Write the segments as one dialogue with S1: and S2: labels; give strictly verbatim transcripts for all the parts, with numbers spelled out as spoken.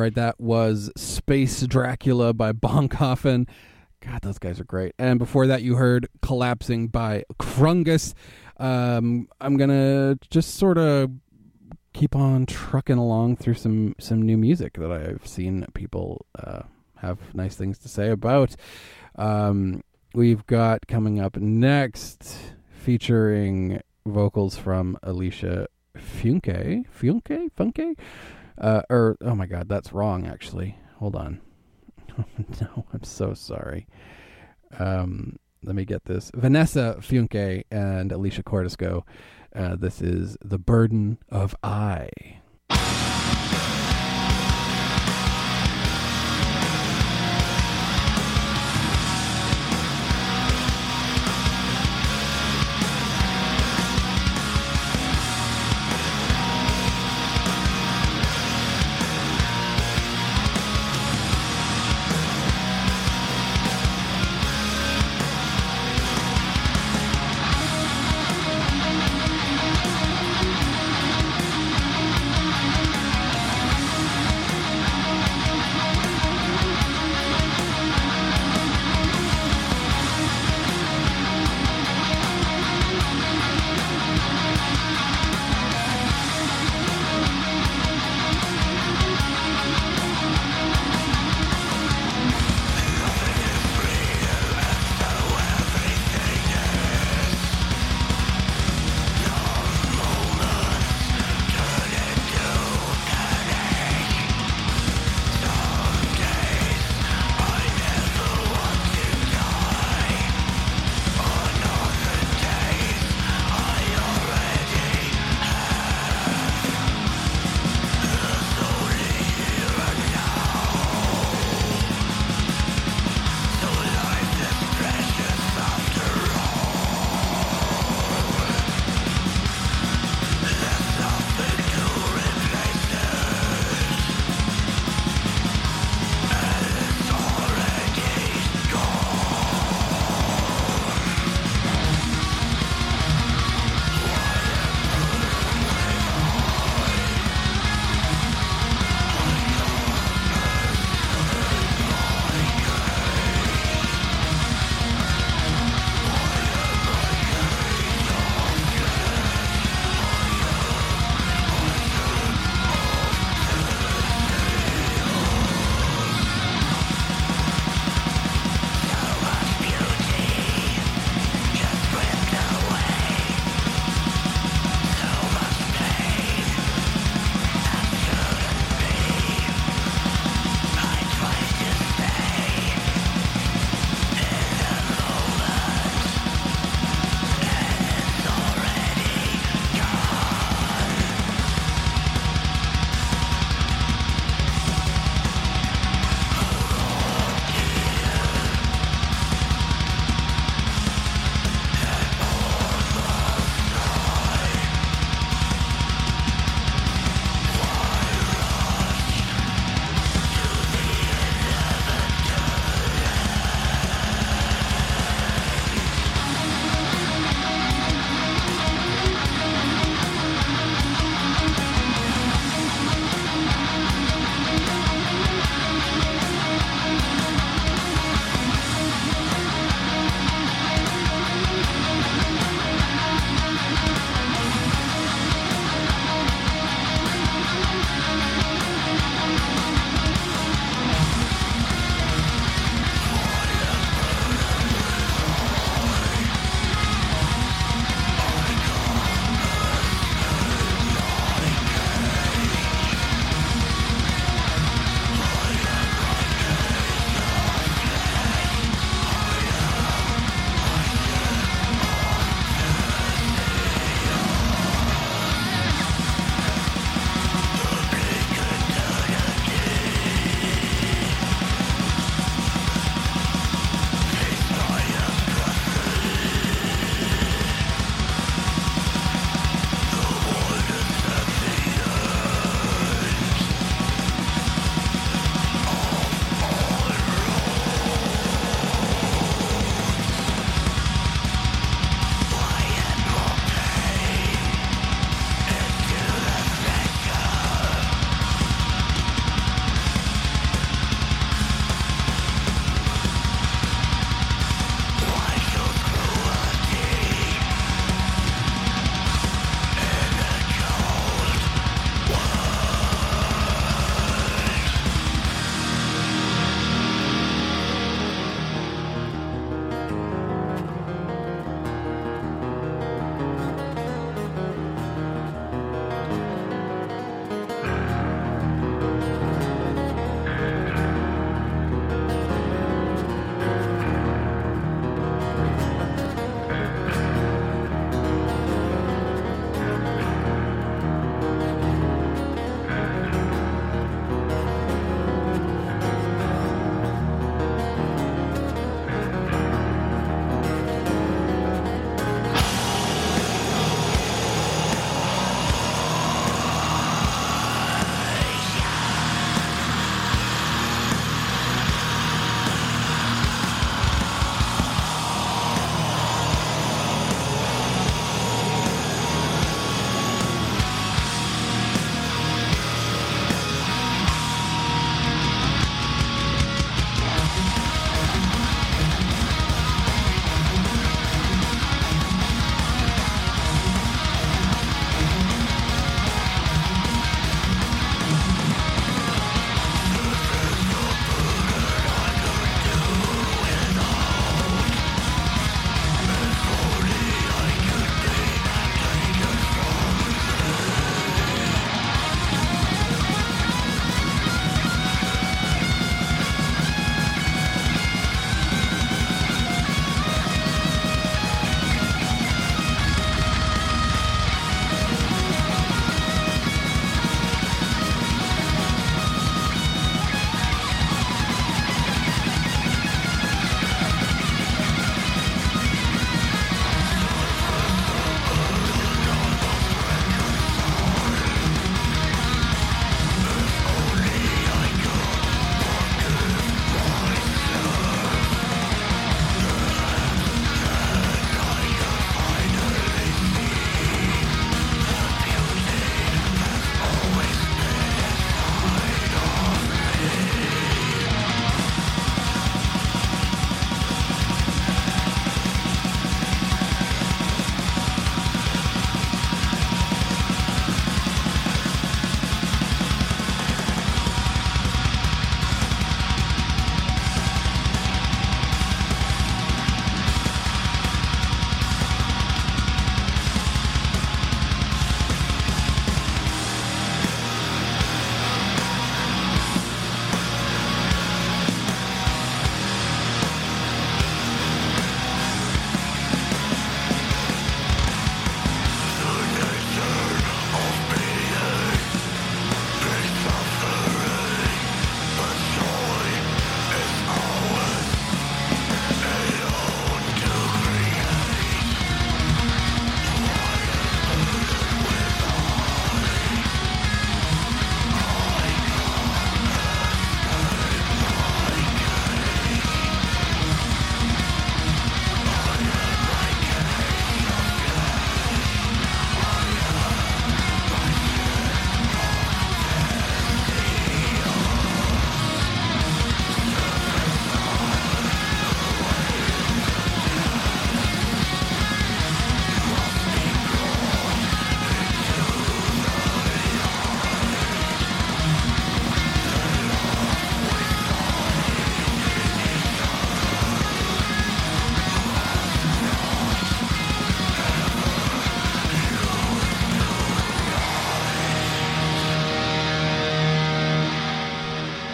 S1: right, that was Space Dracula by Boncoffin. God, those guys are great. And before that, you heard Collapsing by Krungus. Um, I'm going to just sort of keep on trucking along through some, some new music that I've seen people uh, have nice things to say about. Um, we've got coming up next, featuring vocals from Alicia Funke. Funke? Funke? Uh, or, oh my God, that's wrong, actually. Hold on. No, I'm so sorry. Um, let me get this. Vanessa Funke and Alicia Cordisco. Uh, this is The Burden of I.
S2: Thank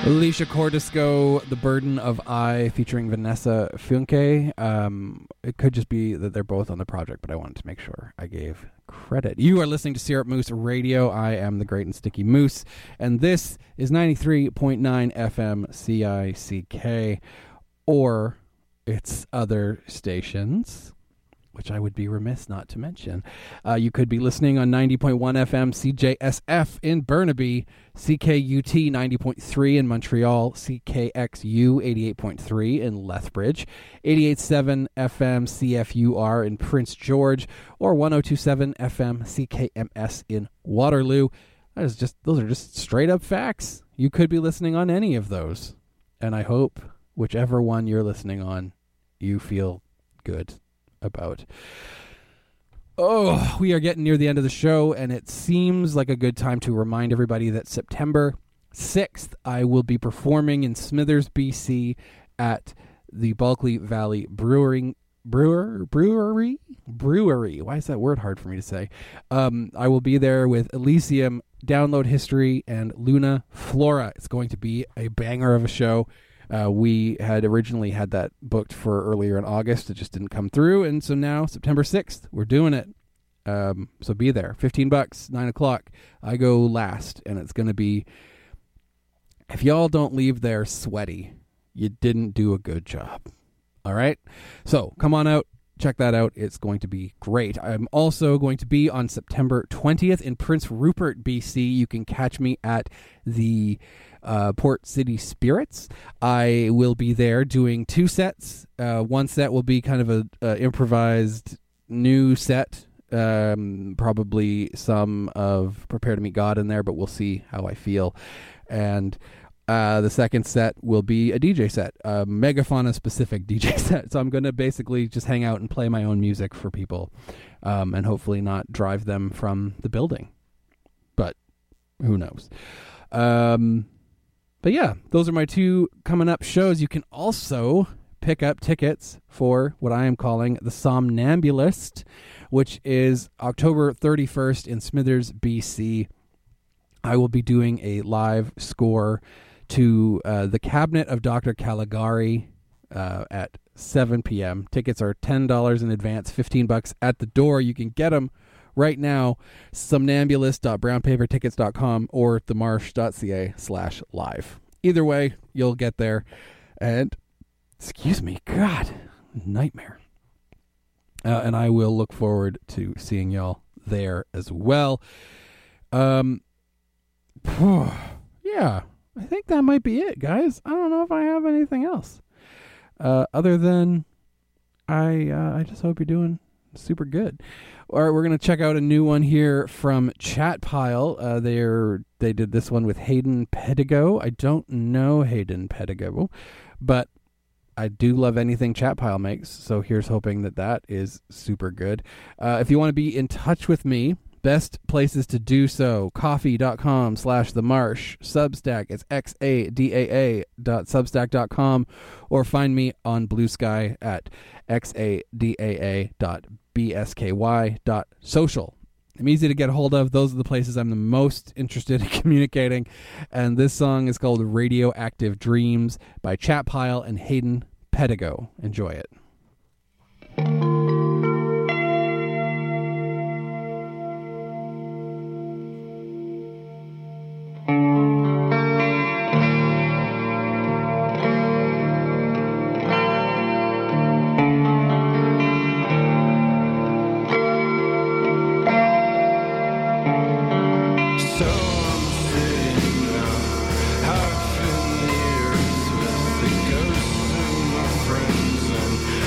S1: Alicia Cordisco, The Burden of I, featuring Vanessa Funke. Um, it could just be that they're both on the project, but I wanted to make sure I gave credit. You are listening to Syrup Moose Radio. I am the Great and Sticky Moose, and this is ninety-three point nine F M C I C K, or its other stations, which I would be remiss not to mention. Uh, you could be listening on ninety point one F M C J S F in Burnaby, C K U T ninety point three in Montreal, C K X U eighty-eight point three in Lethbridge, eighty-eight point seven F M C F U R in Prince George, or one oh two point seven F M C K M S in Waterloo. That is just, those are just straight up facts. You could be listening on any of those. And I hope whichever one you're listening on, you feel good about. Oh, we are getting near the end of the show, and it seems like a good time to remind everybody that September sixth, I will be performing in Smithers, B C at the Bulkley Valley Brewing Brewer Brewery Brewery. Why is that word hard for me to say? Um, I will be there with Elysium, Download History, and Luna Flora. It's going to be a banger of a show. Uh, we had originally had that booked for earlier in August. It just didn't come through. And so now, September sixth, we're doing it. Um, so be there. fifteen bucks, nine o'clock. I go last, and it's going to be, if y'all don't leave there sweaty, you didn't do a good job. All right? So come on out. Check that out. It's going to be great. I'm also going to be on September twentieth in Prince Rupert, B C. You can catch me at the uh, Port City Spirits. I will be there doing two sets. Uh, one set will be kind of a, a improvised new set. Um, probably some of Prepare to Meet God in there, but we'll see how I feel. And Uh, the second set will be a D J set, a Megafauna-specific D J set. So I'm going to basically just hang out and play my own music for people, um, and hopefully not drive them from the building. But who knows? Um, but yeah, those are my two coming up shows. You can also pick up tickets for what I am calling the Somnambulist, which is October thirty-first in Smithers, B C. I will be doing a live score to uh, The Cabinet of Doctor Caligari uh, at seven p.m. Tickets are ten dollars in advance, fifteen bucks at the door. You can get them right now, somnambulist dot brown paper tickets dot com or themarsh.ca slash live. Either way, you'll get there. And, excuse me, God, nightmare. Uh, and I will look forward to seeing y'all there as well. Um, yeah. I think that might be it, guys. I don't know if I have anything else. Uh, other than I uh, I just hope you're doing super good. All right, we're going to check out a new one here from Chatpile. Uh, they're, they did this one with Hayden Pedigo. I don't know Hayden Pedigo, but I do love anything Chatpile makes, so here's hoping that that is super good. Uh, if you want to be in touch with me, best places to do so, coffee.com slash the marsh, Substack, it's xadaa dot substack dot com, or find me on Blue Sky at xadaa dot bsky dot social. I'm easy to get a hold of. Those are the places I'm the most interested in communicating. And this song is called Radioactive Dreams by Chatpile and Hayden Pedigo. Enjoy it.
S2: Half in the earth with the ghosts of my friends and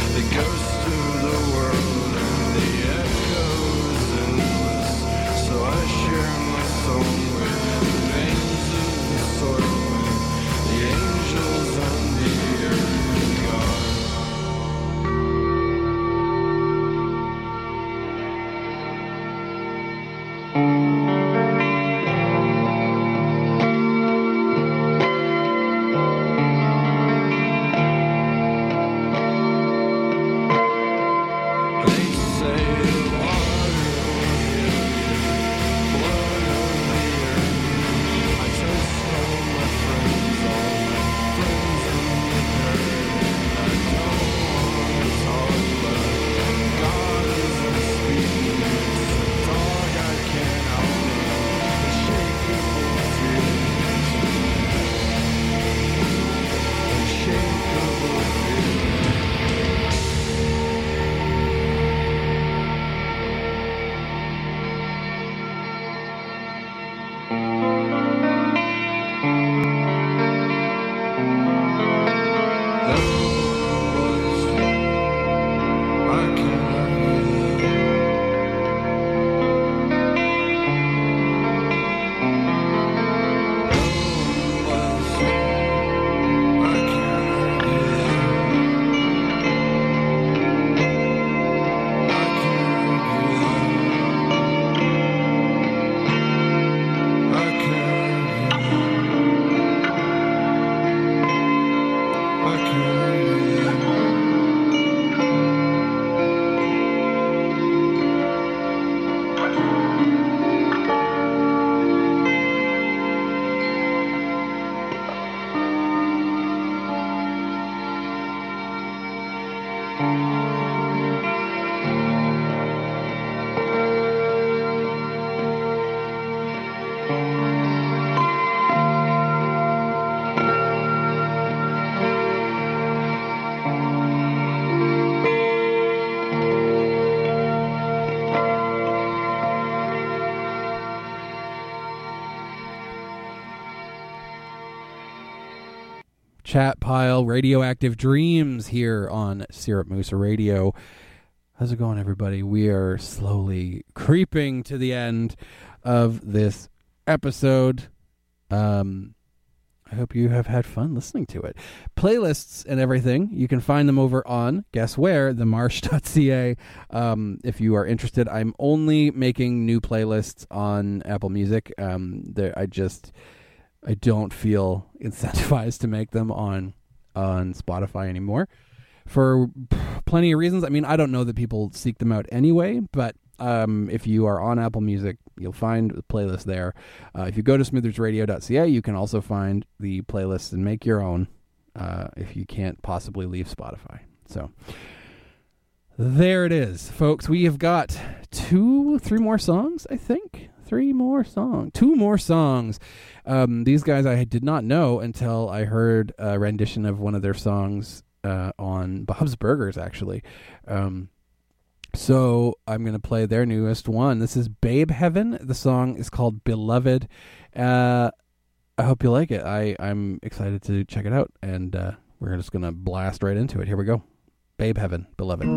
S1: chat pile, Radioactive Dreams here on Syrup Mooser Radio. How's it going, everybody? We are slowly creeping to the end of this episode. Um, I hope you have had fun listening to it. Playlists and everything, you can find them over on, guess where, the marsh dot c a. Um, if you are interested, I'm only making new playlists on Apple Music. Um, there, I just, I don't feel incentivized to make them on, on Spotify anymore for plenty of reasons. I mean, I don't know that people seek them out anyway, but Um, if you are on Apple Music, you'll find the playlist there. Uh, if you go to smithers radio dot c a, you can also find the playlist and make your own uh, if you can't possibly leave Spotify. So there it is, folks. We have got two, three more songs, I think. Three more songs. Two more songs. Um, these guys I did not know until I heard a rendition of one of their songs uh, on Bob's Burgers, actually. Um So I'm going to play their newest one. This is Babe Heaven. The song is called Beloved. Uh, I hope you like it. I, I'm excited to check it out. And uh, we're just going to blast right into it. Here we go. Babe Heaven, Beloved.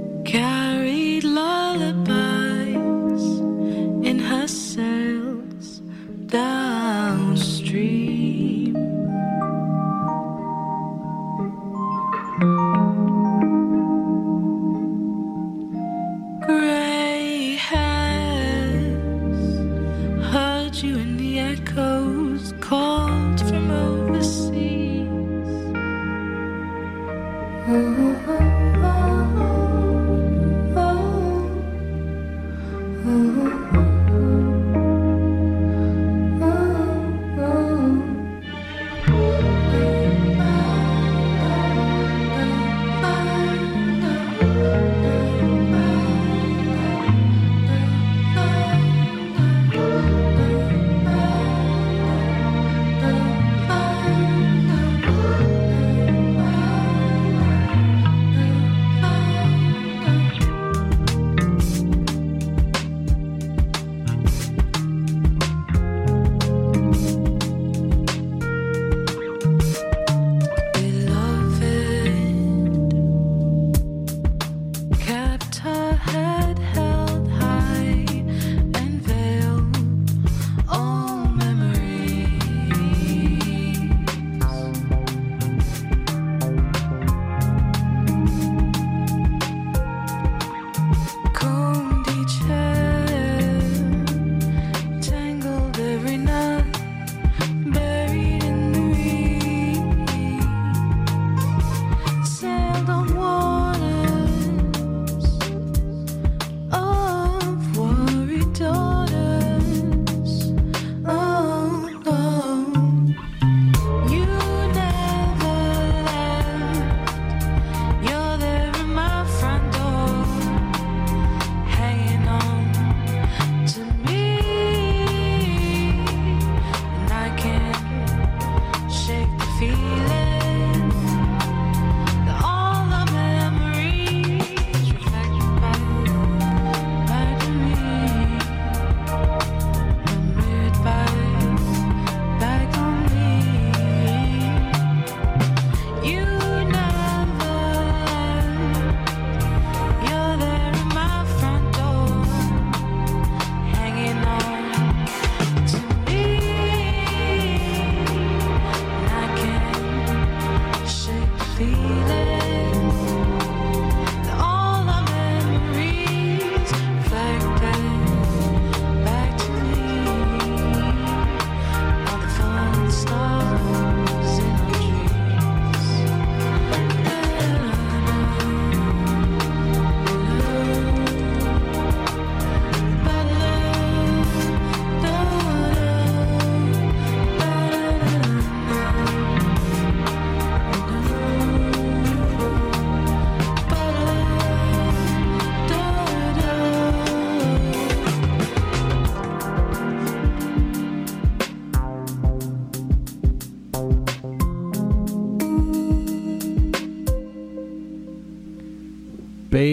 S2: Carried lullabies in her sails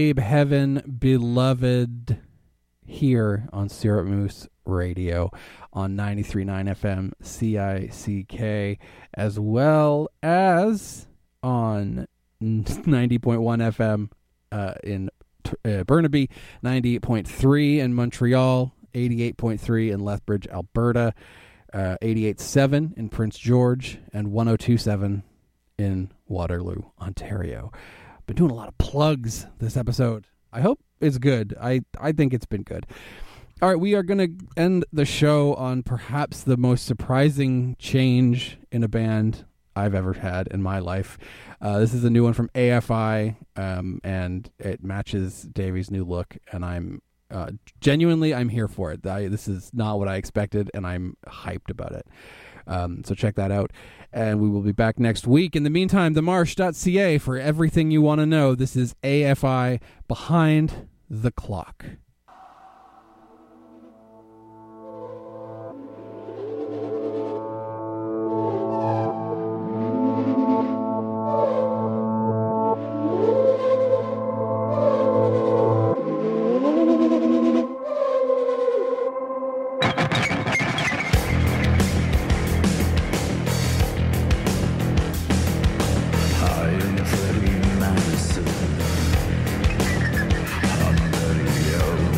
S1: Gabe Heaven, beloved, here on Syrup Moose Radio on ninety-three point nine F M C I C K, as well as on ninety point one F M uh, in uh, Burnaby, ninety-eight point three in Montreal, eighty-eight point three in Lethbridge, Alberta, uh, eighty-eight point seven in Prince George, and one oh two point seven in Waterloo, Ontario. Been doing a lot of plugs this episode. I hope it's good. I, I think it's been good. All right, we are going to end the show on perhaps the most surprising change in a band I've ever had in my life. Uh, this is a new one from A F I, um, and it matches Davy's new look, and I'm uh, genuinely, I'm here for it. I, this is not what I expected, and I'm hyped about it. Um, so check that out, and we will be back next week. In the meantime, the marsh dot c a for everything you want to know. This is A F I, Behind the Clock.
S2: I'm very young.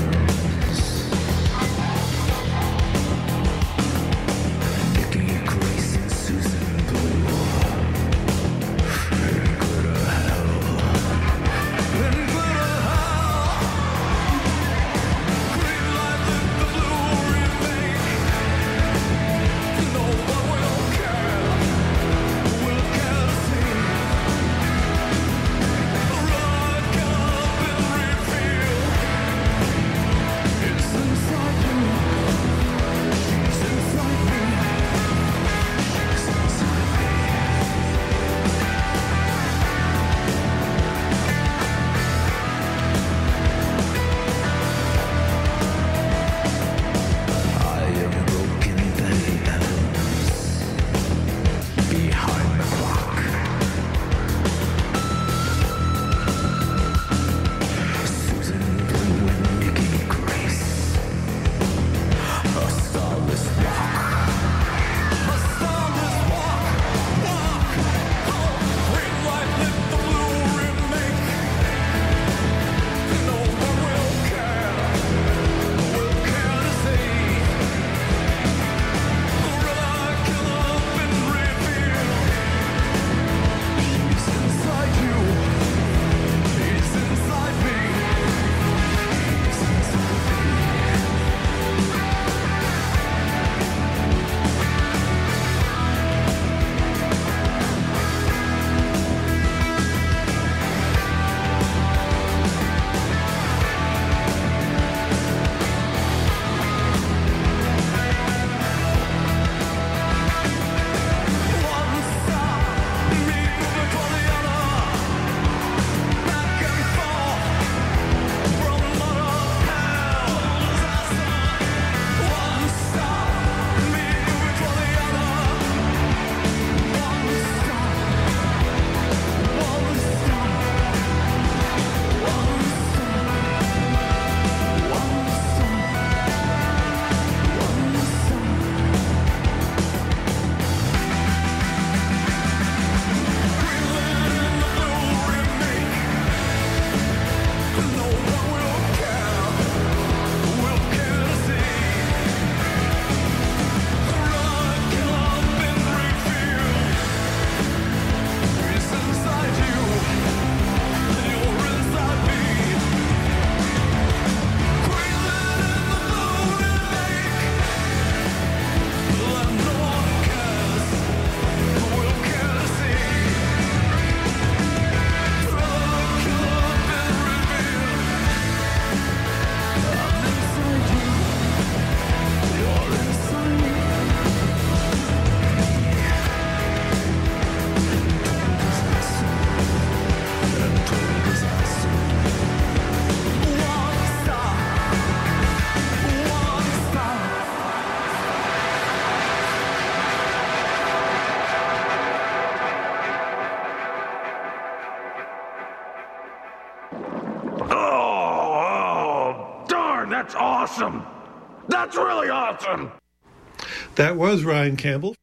S2: That's awesome. That's really awesome.
S3: That was Ryan Campbell